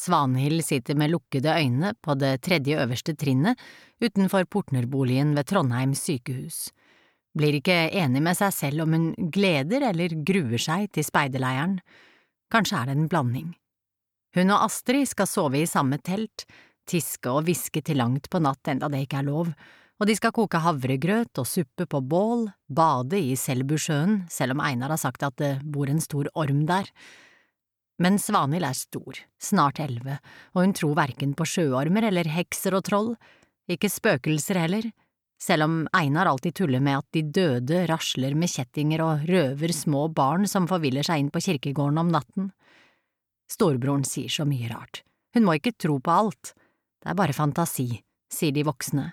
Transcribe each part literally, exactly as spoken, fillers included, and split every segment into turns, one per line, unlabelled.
Svanhild sitter med lukkede øyne på det tredje øverste trinnet utenfor Portnerboligen ved Trondheim sykehus. Blir ikke enig med seg selv om hun gleder eller gruer seg til speiderleiren. Kanskje er det en blanding. Hun og Astrid skal sove i samme telt, tiske og hviske til langt på natt enda det ikke er lov, og de skal koke havregrøt og suppe på bål, bade i Selbusjøen, selv om Einar har sagt at det bor en stor orm der. Men Svanhild er stor, snart elleve, og hun tror hverken på sjøormer eller hekser og troll, ikke spøkelser heller, selv om Einar alltid tuller med at de døde rasler med kjettinger og røver små barn som forviller seg inn på kirkegården om natten. Storebroren sier så mye rart. Hun må ikke tro på alt. Det er bare fantasi, sier de voksne.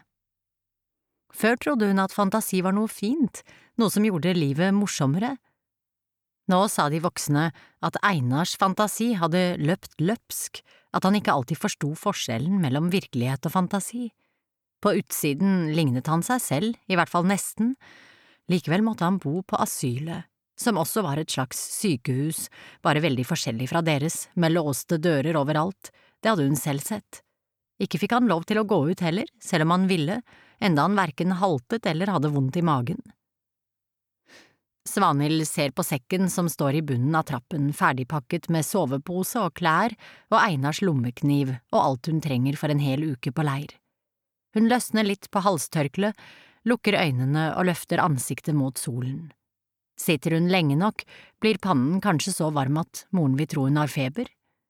Før trodde hun at fantasi var noe fint, noe som gjorde livet morsommere. Nå sa de voksne at Einars fantasi hadde løpt løpsk, at han ikke alltid forsto forskjellen mellom virkelighet og fantasi. På utsiden lignet han seg selv, i hvert fall nesten. Likevel måtte han bo på asylet, som også var et slags sykehus, bare veldig forskjellig fra deres, med låste dører overalt, det hadde hun selv sett. Ikke fikk han lov til å gå ut heller, selv om han ville, enda han hverken haltet eller hadde vondt i magen. Svanhild ser på sekken som står i bunnen av trappen, ferdigpakket med sovepose og klær og Einars lommekniv og alt hun trenger for en hel uke på leir. Hun løsner litt på halstørkle, lukker øynene og løfter ansiktet mot solen. Sitter hun lenge nok, blir pannen kanskje så varm at moren vil tro hun har feber.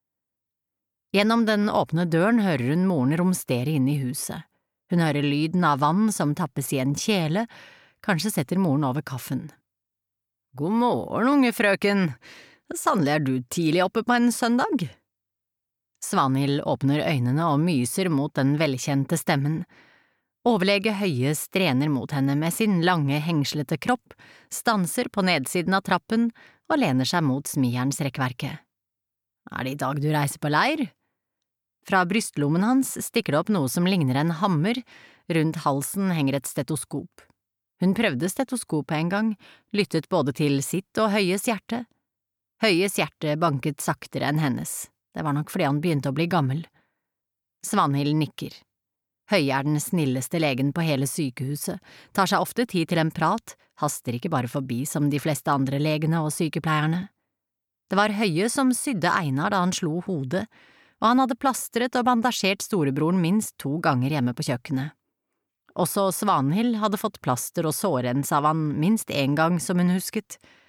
Gjennom den åpne døren hører hun moren romstere inn i huset. Hun hører lyden av vann som tappes i en kjele, kanskje setter moren over kaffen. God morgen, unge frøken. Sannelig er du tidlig oppe på en søndag. Svanhild åpner øynene og myser mot den velkjente stemmen. Overlege Høie strener mot henne med sin lange, hengslete kropp, stanser på nedsiden av trappen og lener seg mot smijernsrekkverket. Er det i dag du reiser på leir? Fra brystlommen hans stikker det opp noe som ligner en hammer, rundt halsen henger et stetoskop. Hun prøvde stetoskopet en gang, lyttet både til sitt og Høies hjerte. Høies hjerte banket saktere enn hennes, det var nok fordi han begynte å bli gammel. Svanhild nikker. Høie er den snilleste legen på hele sykehuset, tar seg ofte tid til en prat, haster ikke bare forbi som de fleste andre legene og sykepleierne. Det var Høie som sydde Einar da han slo hodet, og han hadde plastret og bandasjert storebroren minst to ganger hjemme på kjøkkenet. Også Svanhild hadde fått plaster og sårens av han minst en gang som hun husket.